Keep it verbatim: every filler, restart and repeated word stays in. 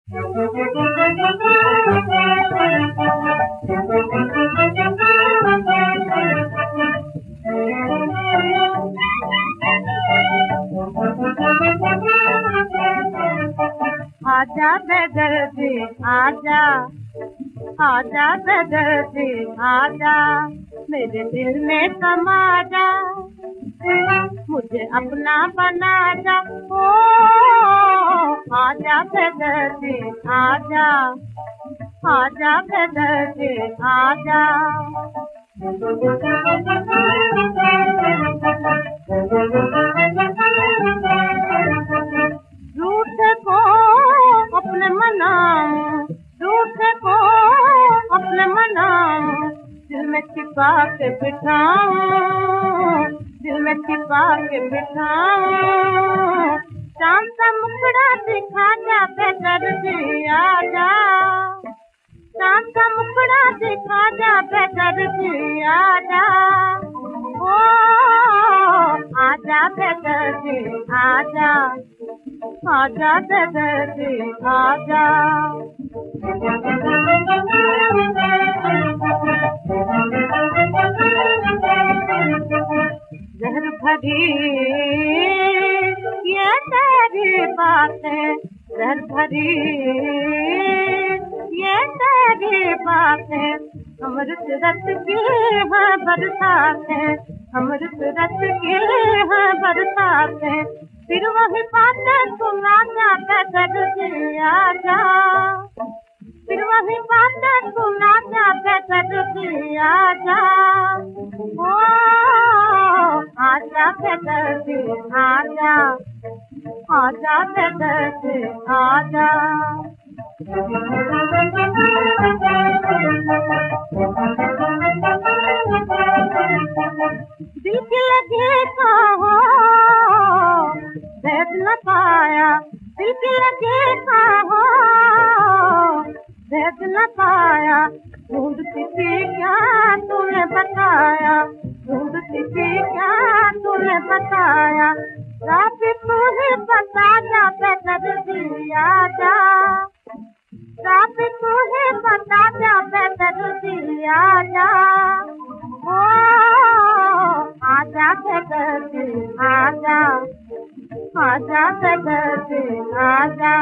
आजा बेदर्दी आजा, आजा बेदर्दी आजा, मेरे दिल में समा जा, मुझे अपना बना जा। ओ आजा बेदर्दी आजा, आजा बेदर्दी आजा। रूठ को अपने मनाऊं, रूठ को अपने मनाऊं, दिल में छिपा के बिठाऊं, दिल में छिपा के बिठाऊं। चांद सा मुखड़ा दिखा जा बेदर्दी आजा, चांद सा मुखड़ा दिखा जा बेदर्दी आजा। ओ आजा बेदर्दी आजा, आजा बेदर्दी आजा। जहर भरी ये तेरी बातें, जहर भरी ये तेरी बातें, अमृत रस की है बरसातें, अमृत रस की है बरसातें। फिर वही बातें सुना जा बेदर्दी आजा, फिर वही बातें सुना जा बेदर्दी आजा। ओ आजा बेदर्दी आजा, आजा बेदर्दी आजा। दिल की लगी तो हो भेद न पाया, दिल की लगी तो हो भेद न पाया। ढूंढती थी क्या तूने बताया, ढूंढती थी क्या तूने बताया। रात तू ही बता जा बेदर्दी आजा, रात तू ही बता जा बेदर्दी आजा। ओ आजा बेदर्दी आजा, आजा बेदर्दी आजा।